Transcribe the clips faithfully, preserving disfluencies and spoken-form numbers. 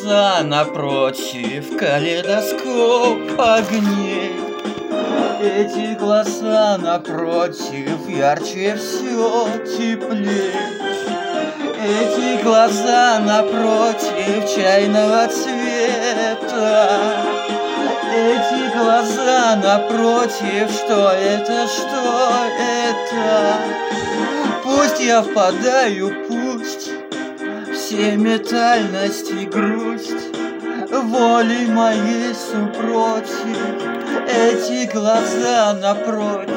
глаза напротив, калейдоскоп огней. Эти глаза напротив, ярче все теплее. Эти глаза напротив, чайного цвета. Эти глаза напротив, что это, что это? Пусть я впадаю, пусть все метальность и грусть волей моей супротив. Эти глаза напротив.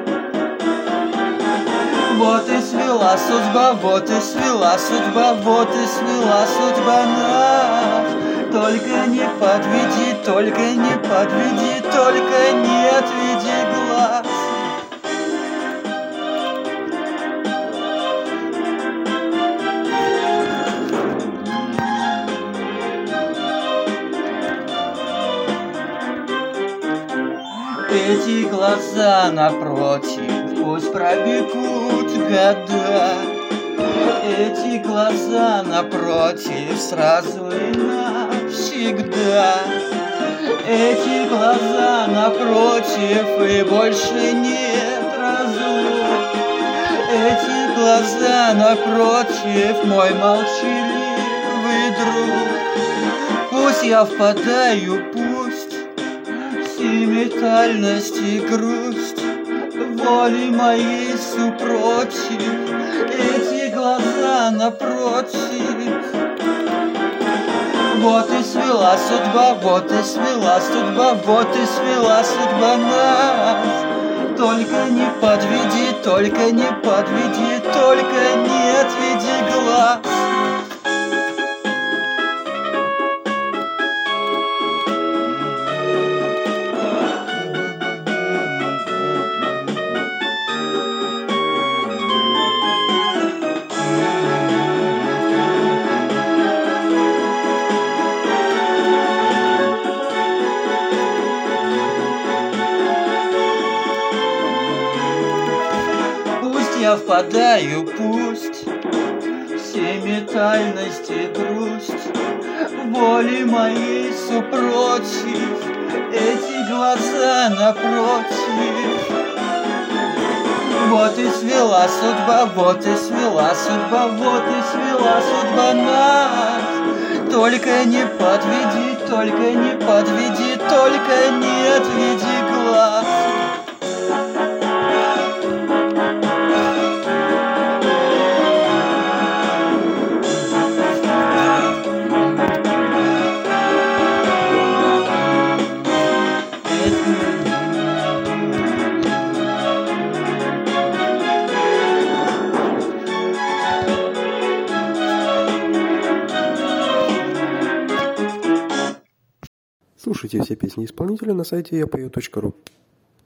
Вот и свела судьба, вот и свела судьба, вот и свела судьба нас. Только не подведи, только не подведи, только не отведи глаз. Эти глаза напротив, пусть пробегут года. Эти глаза напротив, сразу и навсегда. Эти глаза напротив, и больше нет разлук. Эти глаза напротив, мой молчаливый друг. Пусть я впадаю, пусть метальность и грусть воли моей супротив. Эти глаза напротив. Вот и свела судьба, вот и свела судьба, вот и свела судьба нас. Только не подведи, только не подведи, только не отведи глаз. Я впадаю, пусть все метальность и грусть воли моей супротив. Эти глаза напротив. Вот и свела судьба, вот и свела судьба, вот и свела судьба нас. Только не подведи, только не подведи, только не отведи глаз. Слушайте все песни исполнителя на сайте я пою точка ру.